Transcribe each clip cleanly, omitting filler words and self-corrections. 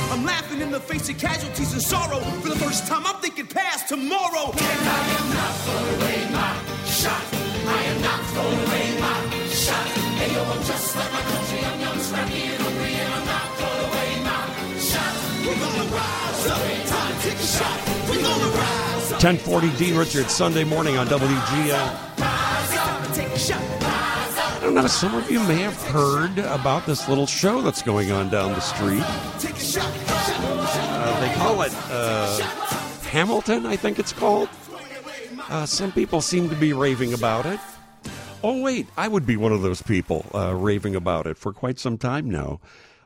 I'm laughing in the face of casualties and sorrow. For the first time, I'm thinking past tomorrow. And I am not throwing away my shot. I am not throwing away my shot. Hey, yo, I'm just like my country. I'm young, scrappy, and hungry, and I'm not throwing away my shot. We're gonna rise up. Time to take a shot. We're gonna rise up. 1040 Dean Richards, Sunday morning on WGN. I don't know, some of you may have heard about this little show that's going on down the street. They call it Hamilton, I think it's called. Some people seem to be raving about it. Oh, wait, I would be one of those people raving about it for quite some time now.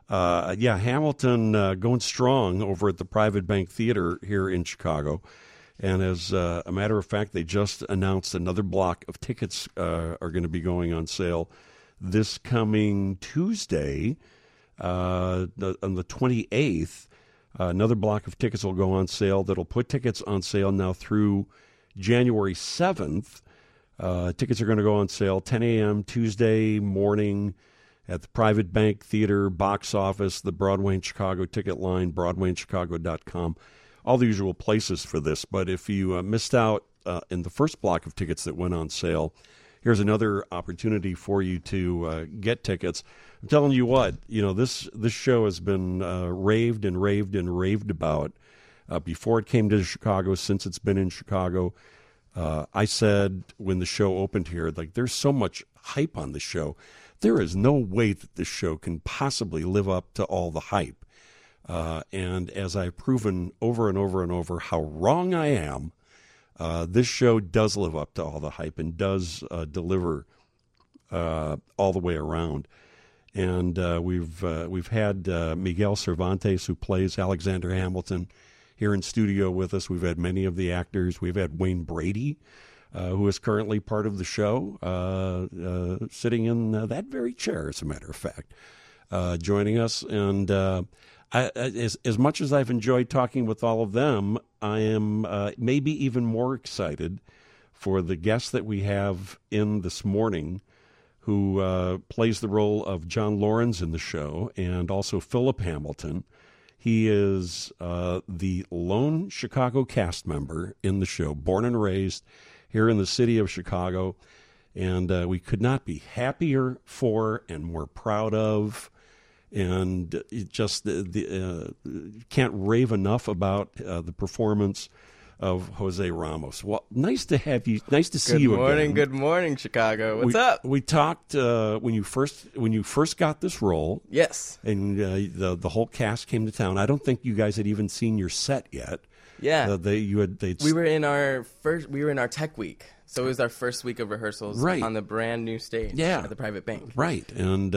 Hamilton going strong over at the Private Bank Theater here in Chicago. And as a matter of fact, they just announced another block of tickets are going to be going on sale this coming Tuesday, on the 28th. Another block of tickets will go on sale that'll put tickets on sale now through January 7th. Tickets are going to go on sale 10 a.m. Tuesday morning at the Private Bank Theater, box office, the Broadway in Chicago ticket line, BroadwayInChicago.com. All the usual places for this. But if you missed out in the first block of tickets that went on sale, here's another opportunity for you to get tickets. I'm telling you what, this show has been raved and raved and raved about before it came to Chicago, since it's been in Chicago. I said when the show opened here, like, there's so much hype on the show. There is no way that this show can possibly live up to all the hype. And as I've proven over and over and over how wrong I am, this show does live up to all the hype and does deliver all the way around. And we've had Miguel Cervantes, who plays Alexander Hamilton, here in studio with us. We've had many of the actors. We've had Wayne Brady, who is currently part of the show, sitting in that very chair, as a matter of fact, joining us. And as much as I've enjoyed talking with all of them, I am maybe even more excited for the guest that we have in this morning, who plays the role of John Laurens in the show, and also Philip Hamilton. He is the lone Chicago cast member in the show, born and raised here in the city of Chicago, and we could not be happier for and more proud of. And it just can't rave enough about the performance of Jose Ramos. Well, nice to have you. Nice to see you again. Good morning, Chicago. What's up? We talked when you first got this role. Yes. And the whole cast came to town. I don't think you guys had even seen your set yet. Yeah. We were in our tech week. So it was our first week of rehearsals on the brand new stage at the Private Bank. Right. And,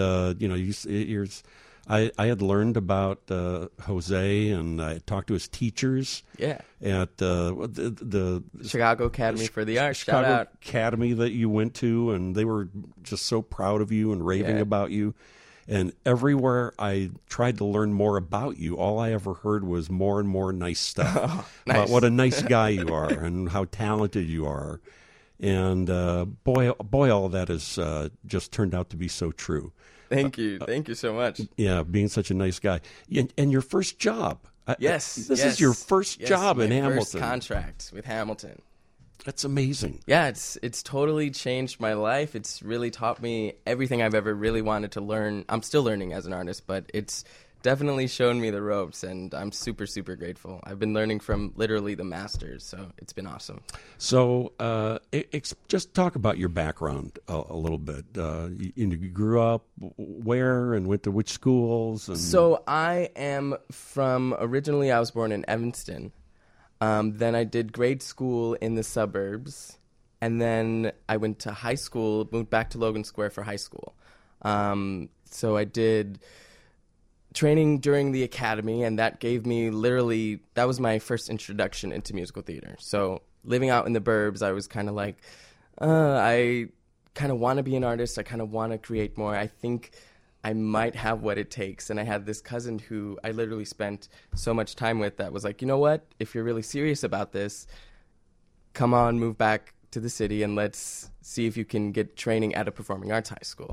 I had learned about Jose, and I talked to his teachers at the Chicago Academy for the Arts. Chicago Shout out. Academy that you went to, and they were just so proud of you and raving about you. And everywhere I tried to learn more about you, all I ever heard was more and more nice stuff about what a nice guy you are and how talented you are. And boy, all of that has just turned out to be so true. Thank you so much. Yeah, being such a nice guy. And your first job. Yes. This is your first job in Hamilton. First contract with Hamilton. That's amazing. Yeah, it's totally changed my life. It's really taught me everything I've ever really wanted to learn. I'm still learning as an artist, but it's definitely shown me the ropes, and I'm super, super grateful. I've been learning from literally the masters, so it's been awesome. So just talk about your background a little bit. You grew up where and went to which schools? So I was born in Evanston. Then I did grade school in the suburbs, and then I went to high school, moved back to Logan Square for high school. So I did training during the academy, and that gave me that was my first introduction into musical theater. So living out in the burbs, I was kind of like, I kind of want to be an artist. I kind of want to create more. I think I might have what it takes. And I had this cousin who I literally spent so much time with that was like, you know what? If you're really serious about this, come on, move back to the city and let's see if you can get training at a performing arts high school.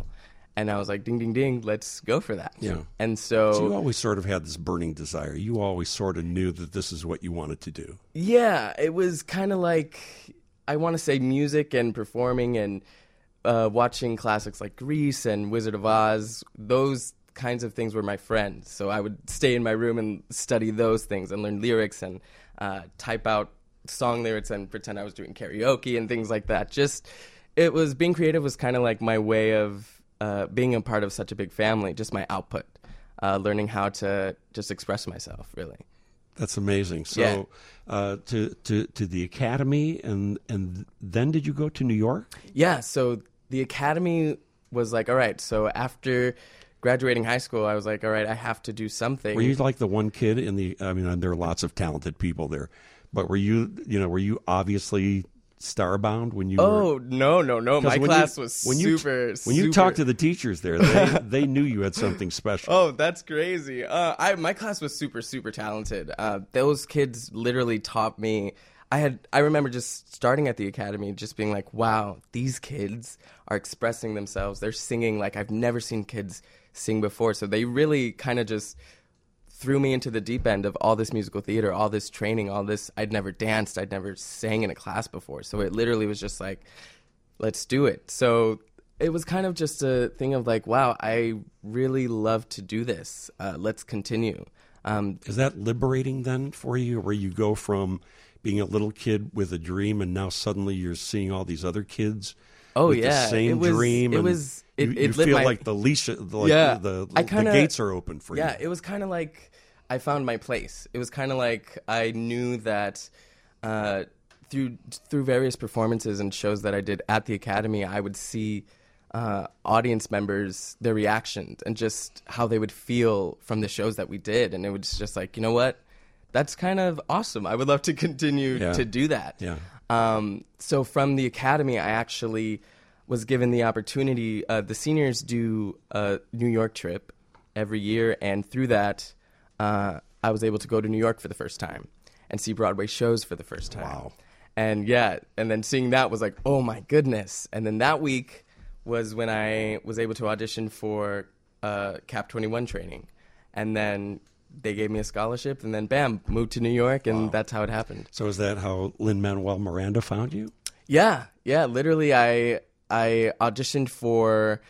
And I was like, ding, ding, ding, let's go for that. Yeah. And So you always sort of had this burning desire. You always sort of knew that this is what you wanted to do. yeah, it was kind of like, I want to say music and performing and watching classics like Grease and Wizard of Oz. Those kinds of things were my friends. So I would stay in my room and study those things and learn lyrics and type out song lyrics and pretend I was doing karaoke and things like that. Being creative was kind of like my way of being a part of such a big family, just my output, learning how to just express myself, really. That's amazing. So to the academy, and then did you go to New York? Yeah, so the academy was like, all right, so after graduating high school, I was like, all right, I have to do something. Were you like the one kid in the, I mean, there are lots of talented people there, but were you obviously starbound when you were? No. My class was super. When you talked to the teachers there, they knew you had something special. Oh, that's crazy. My class was super, super talented. Those kids literally taught me. I remember just starting at the academy, just being like, wow, these kids are expressing themselves. They're singing like I've never seen kids sing before. So they really kind of just threw me into the deep end of all this musical theater, all this training, all this. I'd never danced. I'd never sang in a class before. So it literally was just like, let's do it. So it was kind of just a thing of like, wow, I really love to do this. Let's continue. Is that liberating then for you, where you go from being a little kid with a dream and now suddenly you're seeing all these other kids with the same dream? You feel like the leash, the gates are open for you. Yeah, it was kind of like I found my place. It was kind of like I knew that through various performances and shows that I did at the academy, I would see audience members, their reactions, and just how they would feel from the shows that we did. And it was just like, you know what? That's kind of awesome. I would love to continue to do that. Yeah. So from the academy, I actually was given the opportunity. The seniors do a New York trip every year, and through that, I was able to go to New York for the first time and see Broadway shows for the first time. Wow. And and then seeing that was like, oh my goodness. And then that week was when I was able to audition for Cap 21 training. And then they gave me a scholarship, and then bam, moved to New York, and that's how it happened. So is that how Lin-Manuel Miranda found you? Yeah. Literally, I auditioned for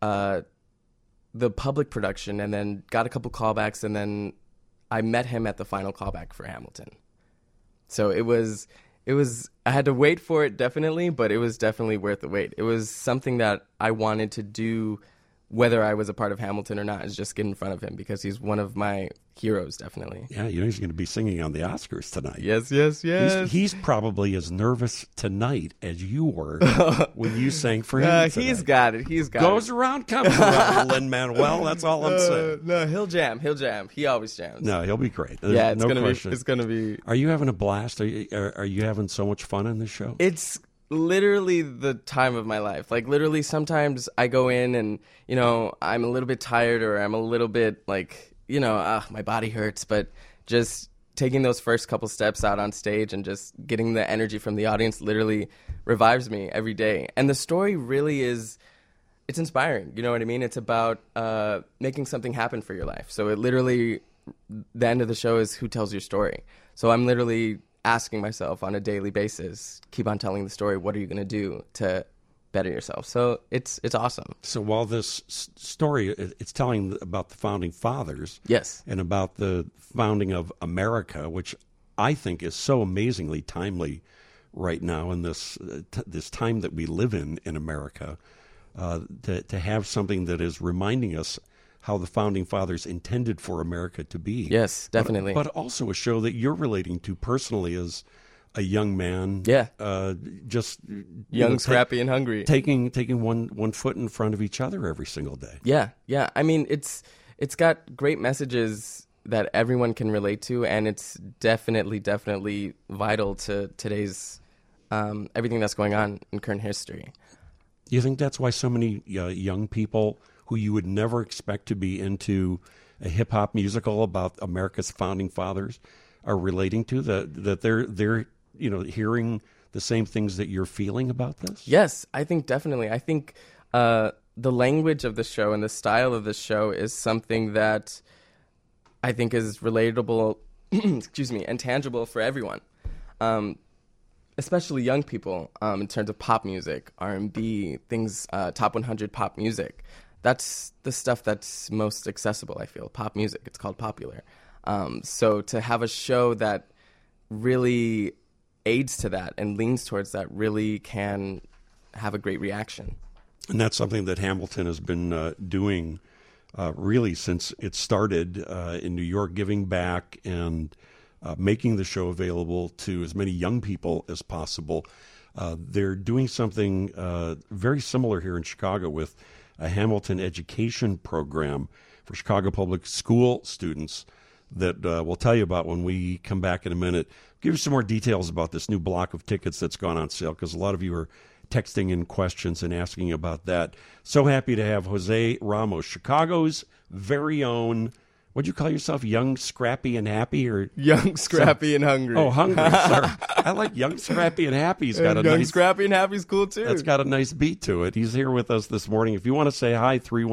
the public production, and then got a couple callbacks, and then I met him at the final callback for Hamilton. So it was. I had to wait for it, definitely, but it was definitely worth the wait. It was something that I wanted to do, whether I was a part of Hamilton or not, is just get in front of him, because he's one of my heroes, definitely. Yeah, he's going to be singing on the Oscars tonight. Yes. He's probably as nervous tonight as you were when you sang for him tonight. He's got it. Goes around, comes around, Lin-Manuel. That's all I'm saying. No, he'll jam. He always jams. No, he'll be great. Yeah, it's gonna be. Are you having a blast? Are you having so much fun in this show? It's literally the time of my life. Like, literally, sometimes I go in and, I'm a little bit tired, or I'm a little bit like, my body hurts, but just taking those first couple steps out on stage and just getting the energy from the audience literally revives me every day. And the story really it's inspiring. You know what I mean? It's about making something happen for your life. So it literally, the end of the show is, who tells your story? So I'm literally asking myself on a daily basis, keep on telling the story. What are you going to do to better yourself? So it's awesome. So while this story, it's telling about the founding fathers, yes, and about the founding of America, which I think is so amazingly timely right now in this time that we live in America, to have something that is reminding us how the founding fathers intended for America to be. Yes, definitely. But also a show that you're relating to personally as a young man. Yeah. Just young, scrappy, and hungry. Taking one foot in front of each other every single day. Yeah. I mean, it's got great messages that everyone can relate to, and it's definitely vital to today's everything that's going on in current history. Do you think that's why so many young people who you would never expect to be into a hip-hop musical about America's founding fathers are relating to, that they're hearing the same things that you're feeling about this? Yes, I think definitely. I think the the language of the show and the style of the show is something that I think is relatable, excuse me, and tangible for everyone, especially young people, in terms of pop music, R&B, things, top 100 pop music. That's the stuff that's most accessible, I feel. Pop music, it's called popular. So to have a show that really aids to that and leans towards that really can have a great reaction. And that's something that Hamilton has been doing really since it started in New York, giving back and making the show available to as many young people as possible. They're doing something very similar here in Chicago with a Hamilton education program for Chicago public school students that we'll tell you about when we come back in a minute. Give you some more details about this new block of tickets that's gone on sale, because a lot of you are texting in questions and asking about that. So happy to have Jose Ramos, Chicago's very own, what'd you call yourself, Young, Scrappy, and Happy? Or Young, Scrappy, and Hungry. Oh, Hungry, sorry. I like Young, Scrappy, and Happy. He's got a Young, nice, Scrappy, and Happy's cool, too. That's got a nice beat to it. He's here with us this morning. If you want to say hi,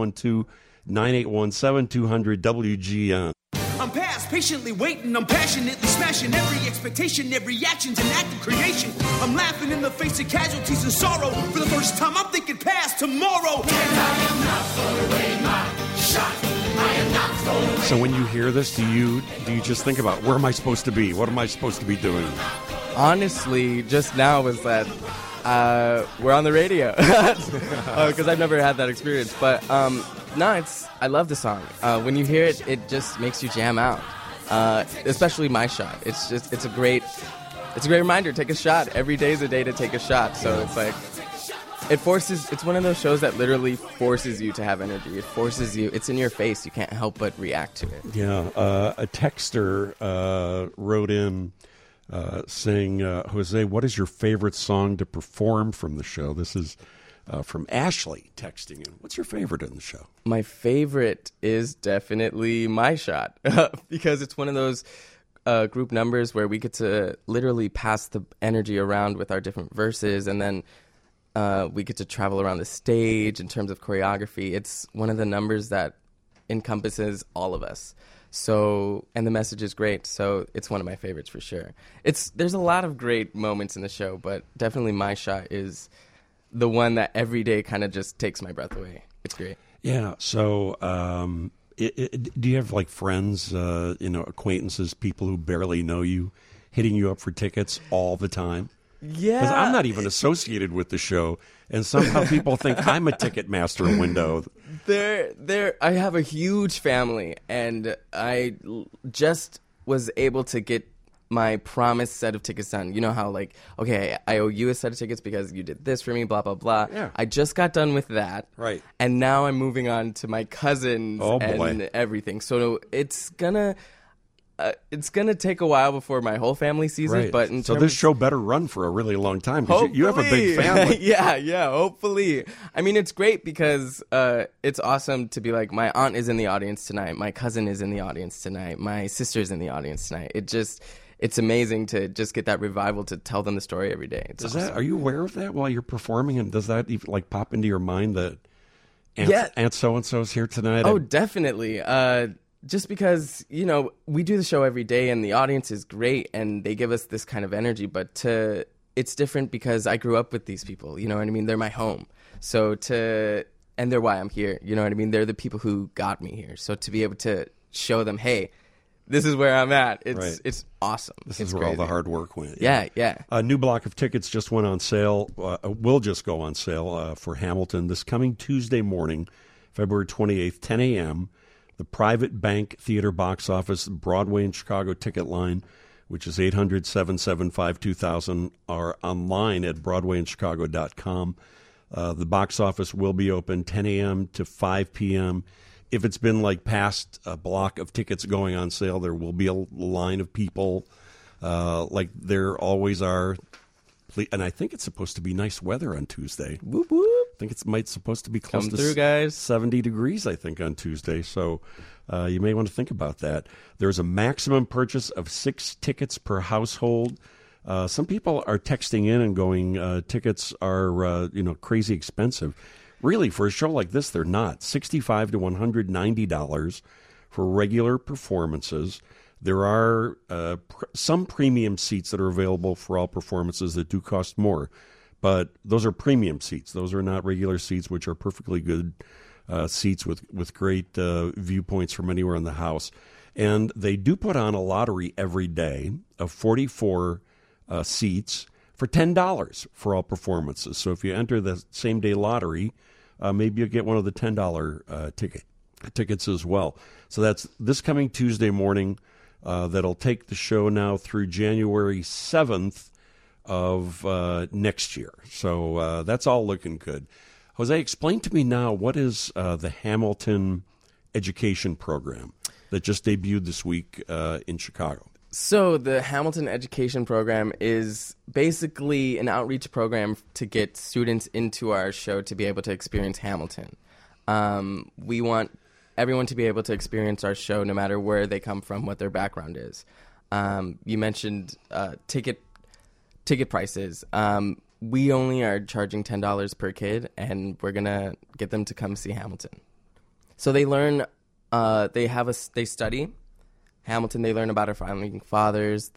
312-981-7200 WGN. I'm past patiently waiting, I'm passionately smashing every expectation, every action's an act of creation. I'm laughing in the face of casualties and sorrow. For the first time, I'm thinking past tomorrow. And I am not throwing away my shot. I am not throwing away. So when you hear this, do you just think about, where am I supposed to be? What am I supposed to be doing? Honestly, just now was that we're on the radio, because I've never had that experience. But no, I love the song. When you hear it, it just makes you jam out. Especially My Shot. It's a great reminder. Take a shot. Every day is a day to take a shot. So it's like it's one of those shows that literally forces you to have energy. It forces you. It's in your face. You can't help but react to it. Yeah. A texter wrote in saying, Jose, what is your favorite song to perform from the show? This is from Ashley texting in. What's your favorite in the show? My favorite is definitely My Shot, because it's one of those group numbers where we get to literally pass the energy around with our different verses, and then we get to travel around the stage in terms of choreography. It's one of the numbers that encompasses all of us. So, and the message is great, so it's one of my favorites for sure. There's a lot of great moments in the show, but definitely My Shot is the one that every day kind of just takes my breath away. It's great. Yeah. So, do you have like friends, acquaintances, people who barely know you, hitting you up for tickets all the time? Yeah. Because I'm not even associated with the show, and somehow people think I'm a ticket master window. I have a huge family, and I just was able to get my promised set of tickets done. You know how, like, okay, I owe you a set of tickets because you did this for me, blah, blah, blah. Yeah. I just got done with that. Right. And now I'm moving on to my cousins and everything. So it's gonna take a while before my whole family sees it. But so this show better run for a really long time, because you have a big family. yeah, hopefully. I mean, it's great because it's awesome to be like, my aunt is in the audience tonight, my cousin is in the audience tonight, my sister's in the audience tonight. It's amazing to just get that revival to tell them the story every day. Are you aware of that while you're performing? And does that even like pop into your mind that Aunt so-and-so's here tonight? Oh, definitely. Just because, we do the show every day and the audience is great and they give us this kind of energy, but it's different because I grew up with these people, you know what I mean? They're my home. And they're why I'm here, you know what I mean? They're the people who got me here. So to be able to show them, hey, this is where I'm at. It's awesome. This is where all the hard work went. Yeah. A new block of tickets just went on sale, will just go on sale for Hamilton this coming Tuesday morning, February 28th, 10 a.m., the Private Bank Theater box office, Broadway and Chicago ticket line, which is 800-775-2000, are online at broadwayandchicago.com. The box office will be open 10 a.m. to 5 p.m. If it's been like past a block of tickets going on sale, there will be a line of people like there always are. And I think it's supposed to be nice weather on Tuesday. Whoop, whoop. I think it's supposed to be close Come to through, guys. 70 degrees, I think, on Tuesday. So you may want to think about that. There's a maximum purchase of 6 tickets per household. Some people are texting in and going, tickets are crazy expensive. Really, for a show like this, they're not. $65 to $190 for regular performances. There are some premium seats that are available for all performances that do cost more, but those are premium seats. Those are not regular seats, which are perfectly good seats with great viewpoints from anywhere in the house. And they do put on a lottery every day of 44 seats for $10 for all performances. So if you enter the same-day lottery, maybe you'll get one of the $10 tickets as well. So that's this coming Tuesday morning. That'll take the show now through January 7th of next year. So that's all looking good. Jose, explain to me now, what is the Hamilton Education Program that just debuted this week in Chicago? So the Hamilton Education Program is basically an outreach program to get students into our show to be able to experience Hamilton. We want everyone to be able to experience our show no matter where they come from, what their background is. You mentioned ticket prices. We only are charging $10 per kid, and we're going to get them to come see Hamilton. So they learn, they study Hamilton. They learn about our founding fathers,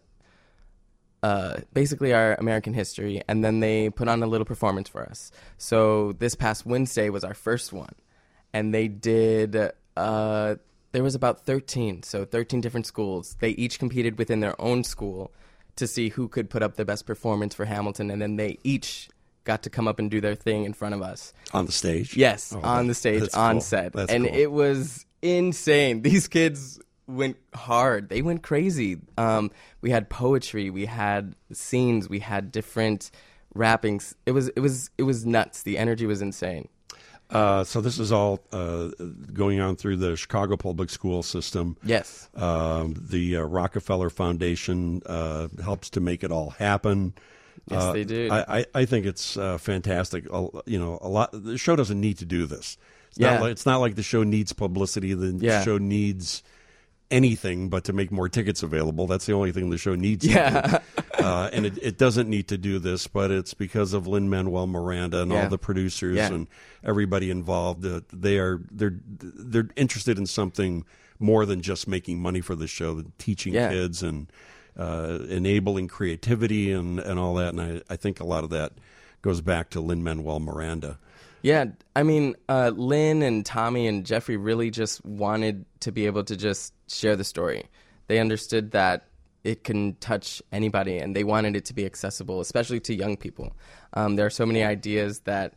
basically our American history, and then they put on a little performance for us. So this past Wednesday was our first one. And they did, there was about 13 different schools. They each competed within their own school to see who could put up the best performance for Hamilton. And then they each got to come up and do their thing in front of us. On the stage? Yes, on the stage, on set. And cool. It was insane. These kids went hard. They went crazy. We had poetry. We had scenes. We had different rappings. It was nuts. The energy was insane. So this is all going on through the Chicago Public School System. Yes. The Rockefeller Foundation helps to make it all happen. Yes, they do. I think it's fantastic. A lot. The show doesn't need to do this. It's not like the show needs publicity. The show needs anything but to make more tickets available. That's the only thing the show needs to do. And it doesn't need to do this, but it's because of Lin-Manuel Miranda and all the producers and everybody involved. They're interested in something more than just making money for the show, teaching kids and enabling creativity and all that. And I think a lot of that goes back to Lin-Manuel Miranda. Yeah, I mean, Lynn and Tommy and Jeffrey really just wanted to be able to just share the story. They understood that it can touch anybody, and they wanted it to be accessible, especially to young people. There are so many ideas that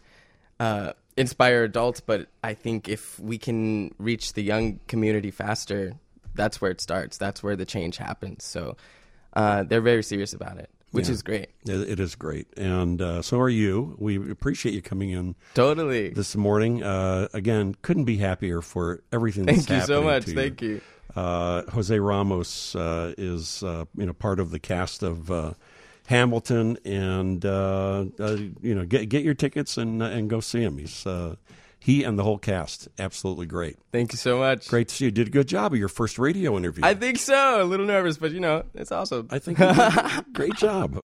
inspire adults, but I think if we can reach the young community faster, that's where it starts. That's where the change happens. So they're very serious about it. Which is great. It is great. And so are you. We appreciate you coming in totally this morning. Again, couldn't be happier for everything that's happening. Thank you so much. To you. Thank you. Jose Ramos is part of the cast of Hamilton, and get your tickets and go see him. He and the whole cast, absolutely great. Thank you so much. Great to see you. Did a good job of your first radio interview. I think so. A little nervous, but it's awesome. I think you did a great job.